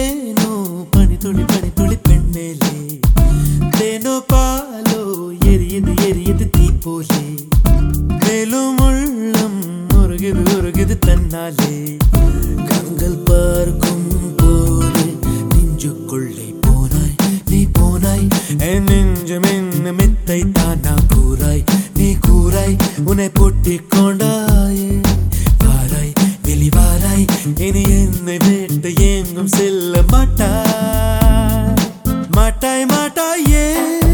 ஏனோ பனித்துளி பனித்துளி பெண்மேலே தேனோ பாலோ எரியுது எரியுது தீ போலே மேலும் உள்ளம் உருகுது உருகுது தன்னாலே கண்கள் பார்க்கும் போது நெஞ்சுக்குள்ளே போனாய் நீ போனாய் என் நெஞ்சம் என்ன மெத்தை தானா கூறாய் நீ கூறாய் உன்னை பொட்டிக் கொண்டாயே வாராய் வெளிவாராய் இனி என்னை விட்டு எங்கும் செல்ல மாட்டாய் மாட்டாய் மாட்டாயே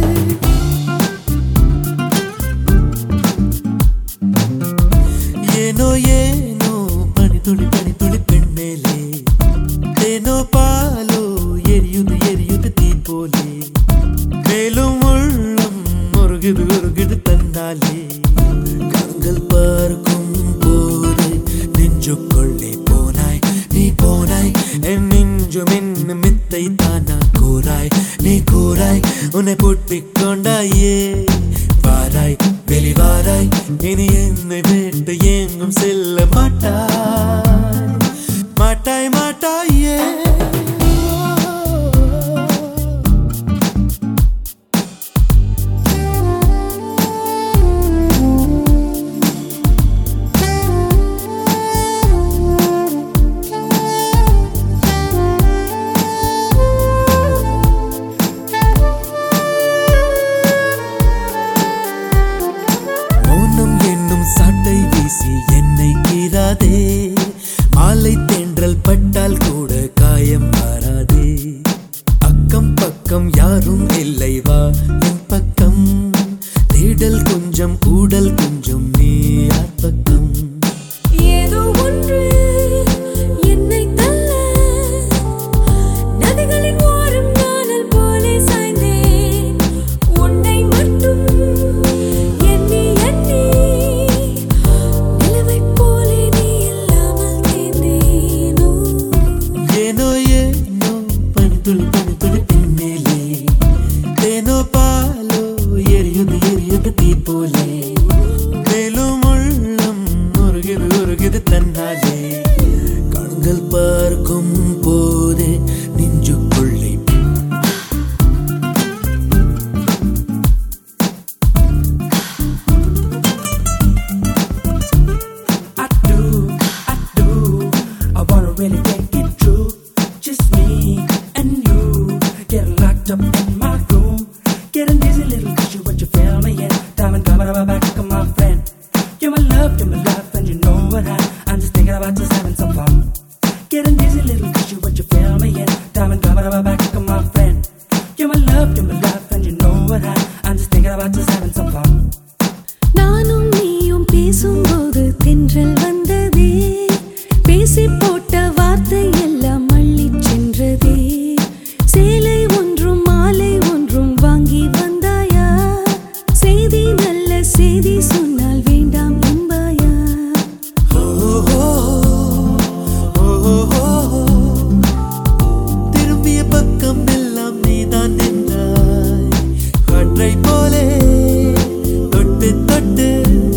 ஏனோ ஏனோ பனித்துளி பனித்துளி பெண்மேலே தேனோ பாலோ எரியுது எரியுது தீ போலே மேலும் உள்ளம் உருகுது உருகுது தன்னாலே கண்கள் பார்க்கும் போது நெஞ்சுக்குள்ளே போனாய் நீ போனாய் என் நெஞ்சும் என்ன மித்தை தானா கூறாய் நீ கூறாய் உன்னை பொட்டிக் கொண்டாயே வாராய் வெளிவாராய் இனி என்னை விட்டு எங்கும் செல்ல மாட்டாய் மாட்டாய் மாட்டாயே சாட்டை வீசி என்னை கீறாதே மாலை தென்றல் பட்டால் கூட காயம் மாறாதே அக்கம் பக்கம் யாரும் இல்லை வா என் பக்கம் தேடல் கொஞ்சம் கூடல் கொஞ்சம் நீ யார் பக்கம் ஏதோ ஒன்று என்னை தள்ள நதிகளின் ஓரம் நானல் போலே சாய்ந்தேன் உன்னை மட்டும் எண்ணி எண்ணி நிலவைப் போலே நீ இல்லாமல் தேர்ந்தேனோ ஏனோ ஏனோ பனித்துளி பனித்துளி பின்னேலே தேனோ பாலோ எரியுது எரியுது தீ போலே மேலும் உள்ளம் உருகுது உருகுது தன்னாலே கண்கள் பார்க்கும் போதே நெஞ்சுக்குள்ளே I wanna really take it true. Just me and you. Getting locked up in my room. Getting dizzy, little fishy, what you feel me in. Diamond coming up back, come on, friend. You're my love, and you know what I'm just thinking about just having some fun. Getting dizzy, little fishy, what you feel me in. Diamond coming up back, come on, friend. You're my love, and you know what I'm just thinking about just having some fun. நானும் நீயும் பேசும்போது தென்றல் வந்ததே பேசி போட்ட வார்த்தை எல்லாம் அள்ளிச் சென்றதே சேலை ஒன்றும் மாலை ஒன்றும் வாங்கி வந்தாயா செய்தி நல்ல செய்தி சொன்னால் வேண்டாம் என்பாயா திரும்பிய பக்கம் எல்லாம் நீதான் நின்றாய் காற்றை போலே தொட்டு தொட்டு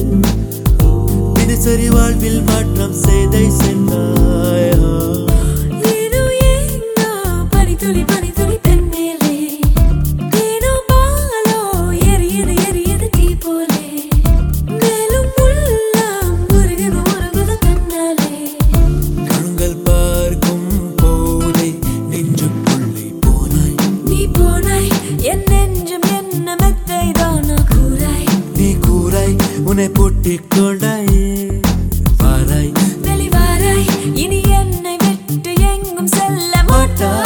தினசரி வாழ்வில் மாற்றம் செய்தை சென்றாய் ஏனோ ஏனோ பனித்துளி பனித்துளி பெண்மேலே தேனோ பாலோ எரியுது எரியுது தீ போலே மேலும் உள்ளம் உருகுது உருகுது தன்னாலே கண்கள் பார்க்கும் போதே நெஞ்சுக்குள்ளே போனாய் நீ போனாய் என் நெஞ்சம் என்ன மெத்தை தானா கூறாய் நீ கூறாய் உன்னை பொட்டிக் கொண்டாயே வாராய் வெளிவாராய் இனி என்னை விட்டு எங்கும் செல்ல மாட்டாய்